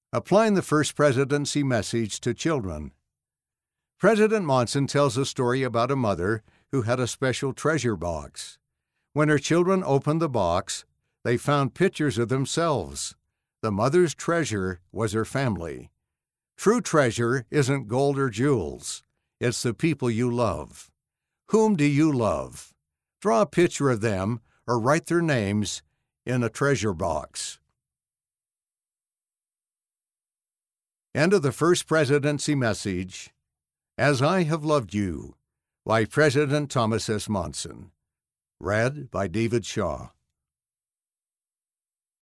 Applying the First Presidency Message to Children. President Monson tells a story about a mother who had a special treasure box. When her children opened the box, they found pictures of themselves. The mother's treasure was her family. True treasure isn't gold or jewels. It's the people you love. Whom do you love? Draw a picture of them or write their names in a treasure box. End of the First Presidency Message, As I Have Loved You, by President Thomas S. Monson. Read by David Shaw.